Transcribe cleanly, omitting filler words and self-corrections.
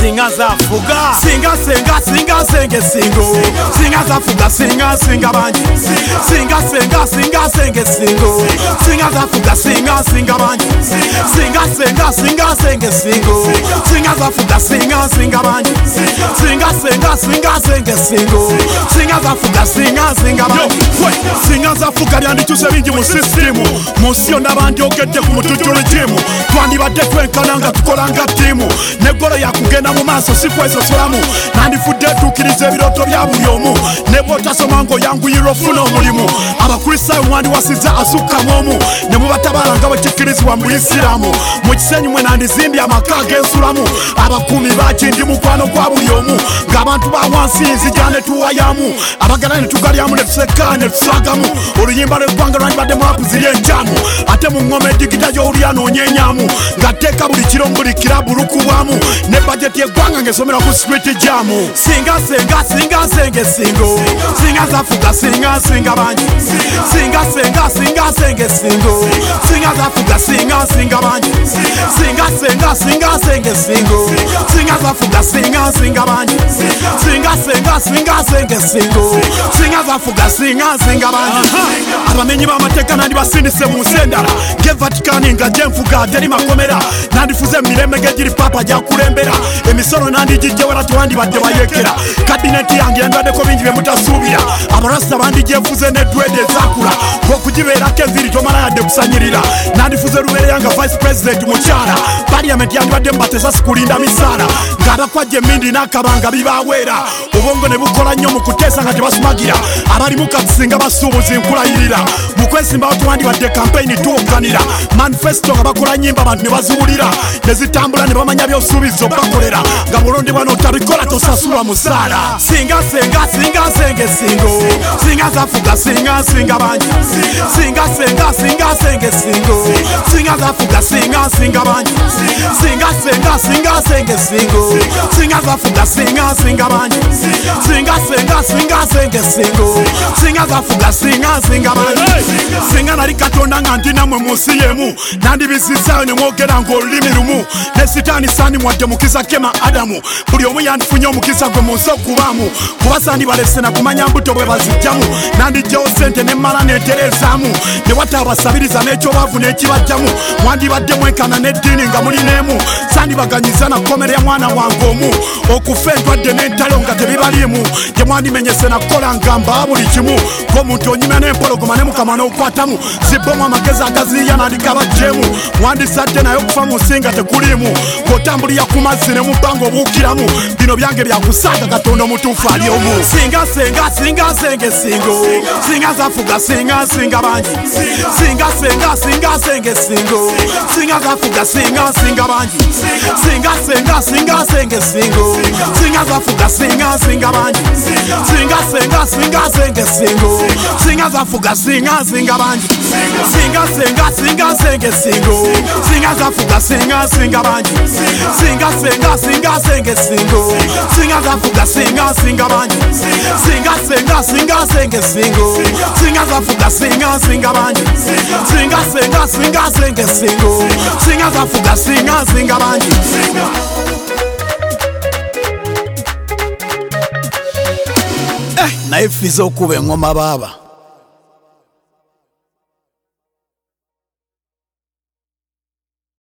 singa zafuga singa senga singa senge singo singa zafuga singa singa banji singa senga singa senge singo singa zafuga singa singa banji singa senga singa senge singo singa zafuga singa singa banji singa senga singa senge singo singa zafuga singa singa banji singa zafuga lyandituse bingi mu system musio n'abandi ogedde ku mutujulu jimu twandibadde twenkana nga tukolanga timu negolo yakugenda mu maaso sikwesosolamu nandifudde tuukiriza ebiroto bya buli omu ne bw'otasoma ng'oyanguyirwa ofuna omulimu abakristaayo mwandiwasizza asukkamu omu ne mubatabala nga bwekikkirizibwa mu Buyisiraamu mu kisenyi mwe nandizimbye amaka ag'ensulamu abakuumi baki ndi mukwano gwa buli omu ng'abantu ba wansi nzija ne tuwayamu abagala ne tugalyamu ne tuseka ne tusagamu oluyimba lw'eggwanga lwandibadde mu apu ziri enkyamu ate mu ngoma edigita gy'oli anoonyeenyamu ng'ateeka buli kiro buli kirabu lukubwamu ne bajeti y'eggwanga ng'esomera ku street jamu singa senga singa senge singo singa zafuga singa singa banji singa senga singa senge singo singa zafuga singa singa banji singa senga singa senge singo singa zafuga singa singa banji singa senga singa senge singo singa zafuga singa singa banji abamenyi b'amateeka nandibasindise mu nsendala ng'evatikani nga gyenfuga teri makomera nandifuze emirembe ng'egiri papa gyakulembera emisolo nandigijjewera tewandibadde bayekera kabineti yange yandaddeko bingi bye mutasuubira abarasita bandigyefuze n'eddwede ezakula ng'okugibeerako enviri tomala yadde kusanyirira nandifuze lubeere yanga vice president mukyala paliyamenti yandibadde mubateza sikulinda misaala ng'abakwajja emmindi n'akabanga bibaaweera obwongo ne bukola nnyo mu kuteesa nga tebasumagira abalimu katisinga basuubuzi nkulayirira mu kwesimbawo tewandibadde kampeyini tuwuganira manifesito nga bakola nnyimba abantu ne baziwulira ne zitambula ne bamanya by'osuubiza obbakolera nga bulondebwa n'otabikola tosasulwa musaala singa senga singa senge singo singa zafuga singa singa banji singa senga singa senge singo singa zafuga singa singa banji singa senga singa senge singo singa zafuga singa singa banji singa senga singa senge singo singa zafuga singa singa banji singa nali katonda nga ndi namwe mu nsi y'emu nandibisizaayo ne mwogera ng'olulimi lumu ne sitaani saani mwadde mukiza kema adamu buli omu yandifunye omukiza gwe mu nsi okubaamu kuba saani balese na kumanya mbuto bwe bazijjamu nandijjawo sente ne mmala neeterezaamu ne wata abasabiriza n'ekyobaavu n'ekibajjamu mwandibadde mwenkana n'eddiini nga mulineemu sandibaganyiza na kkomera ya mwana wange omu okufa endwadde n'entalo nga tebibaliimu gye mwandimenyese na kukola nga mbaa buli kimu ng'omuntu onyumya n'empologoma ne mukama n'okwatamu zibbomu amagezi agaziiya nandikabajjeemu mwandisadde naye okufa mu nsi nga tekuliimu ng'otambulira ku mazzi ne mu bbanga obuukiramu bino byange byakusaaga katonda omutuufu ali omu singa senga singa senge singo singa zafuga singa singa banji singa senga singa senge singo singa zafuga singa singa banji singa senga singa senge singo singa zafuga singa singa banji singa senga singa senge singo singa zafuga singa singa banji singa senga singa senge singo singa zafuga singa singa banji singa senga singa senge singo singa zafuga singa singa banji singa senga singa senge singo singa zafuga singa singa banji singa senga singa senge singo singa zafuga singa singa banji naye fiza okuba engoma baaba